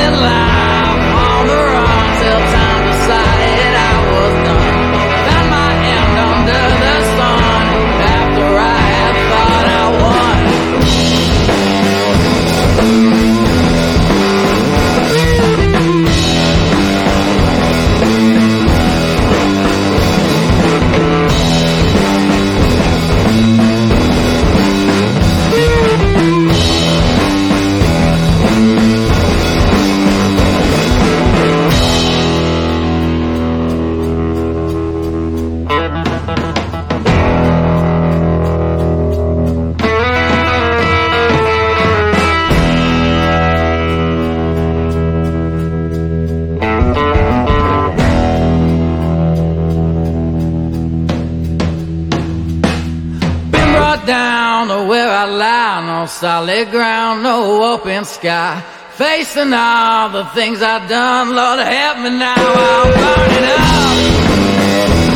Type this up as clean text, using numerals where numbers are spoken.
living life on the run till time decided I was done. Found my end under the sun after I had thought I won. Down to where I lie, no solid ground, no open sky. Facing all the things I've done, Lord help me now, I'm burning up.